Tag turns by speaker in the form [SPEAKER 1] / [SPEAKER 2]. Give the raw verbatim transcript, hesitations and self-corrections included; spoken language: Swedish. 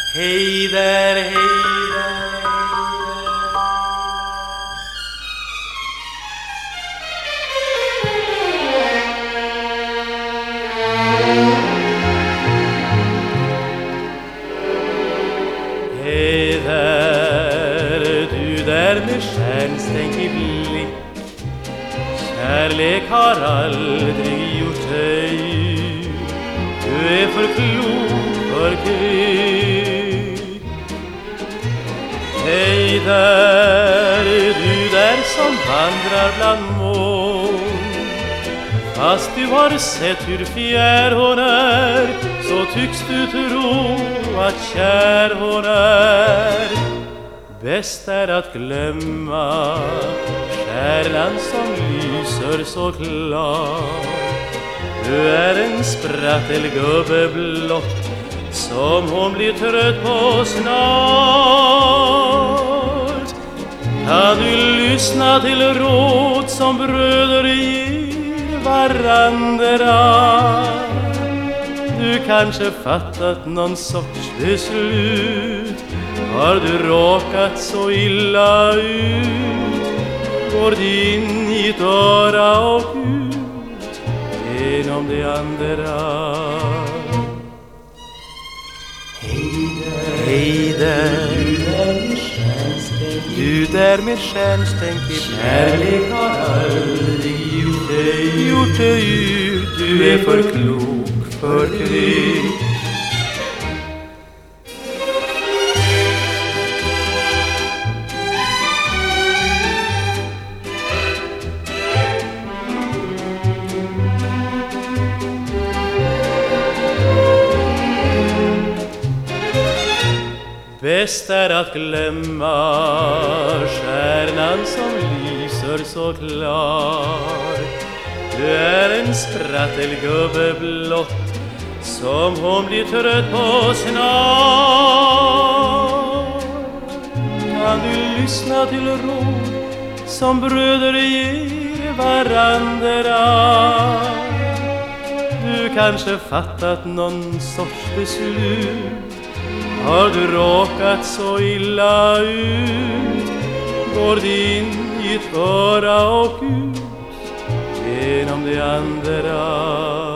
[SPEAKER 1] Hej där, hej där. Hej där, du där med stjärnstänk blick. Kärlek har aldrig gjort dig. Du är för klok för krig. Hej där, du där som vandrar bland moln. Fast du har sett hur fjär hon är, så tycks du tro att kär hon är. Bäst är att glömma stjärnan som lyser så klart. Du är en sprattelgubbe blott, som hon blir trött på snart. Kan du lyssna till råd som bröder ger varandra? Du kanske fattat någon sorts beslut. Har du råkat så illa ut, går det in i ett öra och ut genom det andra. Hej där, du där med stjärnstänk i kärlek har aldrig gjort dig, gjort dig ut. Du är för klok för krig. Bäst är att glömma stjärnan som lyser så klar. Du är en sprattelgubbe blott, som hon blir trött på snart. Kan du lyssna till råd som bröder ger varandra? Du kanske fattat någon sorts beslut. Har du råkat så illa ut, går det in i ett öra och ut genom det andra.